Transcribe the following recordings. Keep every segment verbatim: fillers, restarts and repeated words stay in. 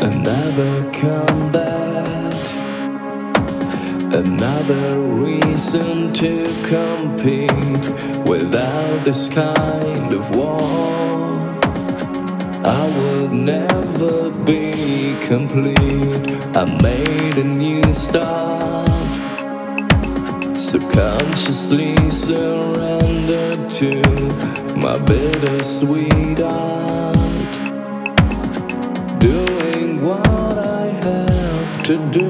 Another combat, another reason to compete. Without this kind of war, I would never be complete. I made a new start, subconsciously surrendered to my bittersweet art, doing what I have to do.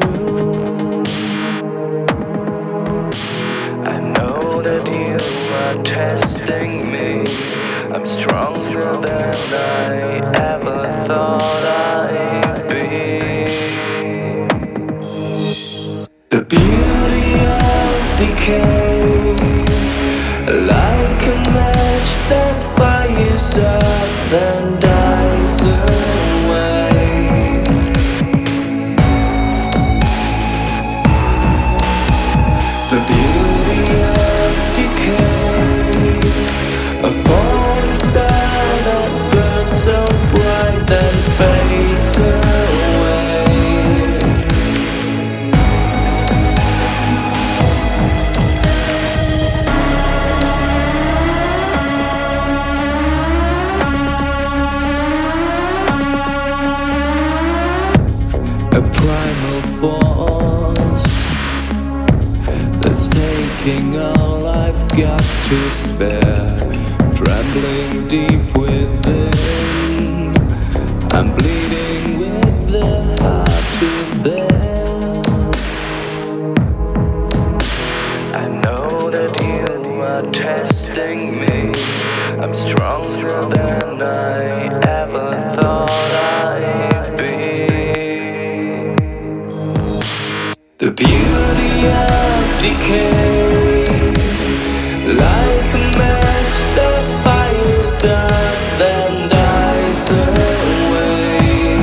I know that you are testing me. I'm stronger than I ever thought I'd be. The beauty of decay, like a match that fires up then dies away. The beauty of decay, a falling star that burns so bright then fades away. A primal force that's taking all I've got to spare, trembling deep within. I'm bleeding with the heart to bear. I know that you are testing me. I'm stronger than I ever thought I'd be. The beauty of decay, like a match that fires up then dies away.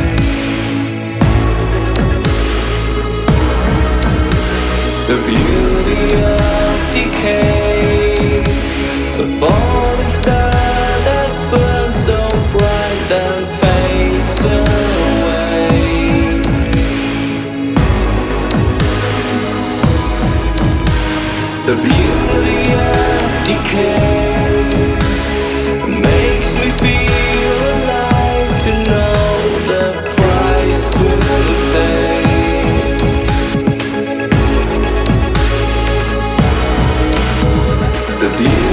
The beauty of decay, a falling star that burns so bright then fades away. The beauty of decay makes me feel alive to know the price to pay. The beauty